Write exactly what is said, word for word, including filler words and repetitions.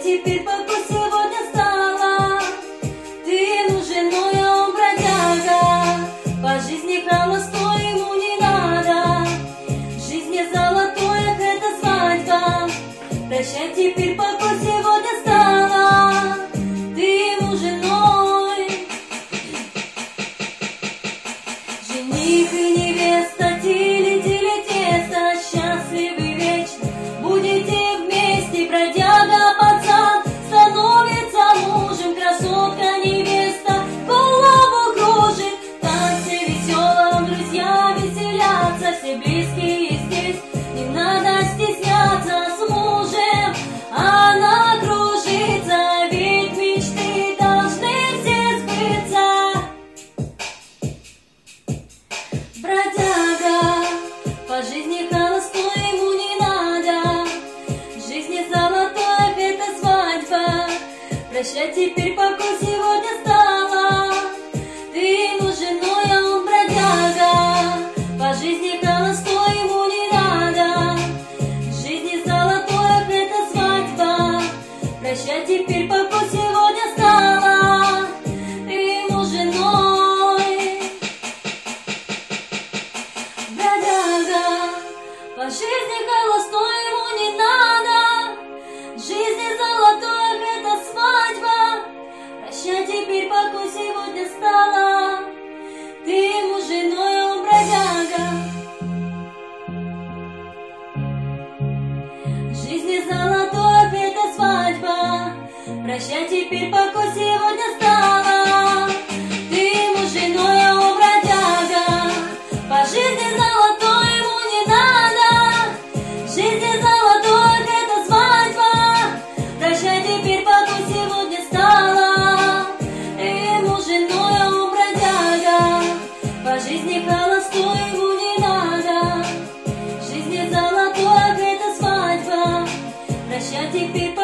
теперь покой сегодня стала. Ты ему женой, а он бродяга. По жизни холостой ему не надо. В жизни золотой, ах, это свадьба. Прощай, теперь покой сегодня стала. Ты ему женой. Жених и невеста, тили-тили тесто, счастливы вечно будете вместе. Бродяга пацан становится мужем, красотка невеста голову кружит. Танцы веселом, друзья веселятся, все близкие здесь, не надо стесняться. С мужем она кружится, ведь мечты должны все сбыться. Бродяга по жизни холостой ему не надо. В жизни золотой, это свадьба. Прощай, теперь покой сегодня стала. Ты ему женой, а он бродяга. По жизни холостой ему не надо. В жизни золотой, это свадьба. Прощай, теперь покой сегодня стала. Ты ему женой. Бродяга по жизни холостой ему не надо. В жизни золотой, это свадьба. Прощай, теперь покой сегодня стала. Ты ему женой, а он бродяга. В жизни золотой, это свадьба. Прощай, теперь покой сегодня стала. Ты ему женой, а он бродяга. По жизни золотой ему не надо. В жизни золотой, это свадьба. Прощай, теперь покой сегодня стала. Ты ему женой, а он бродяга. По жизни холостой ему не надо. В жизни золотой, это свадьба. Прощай, теперь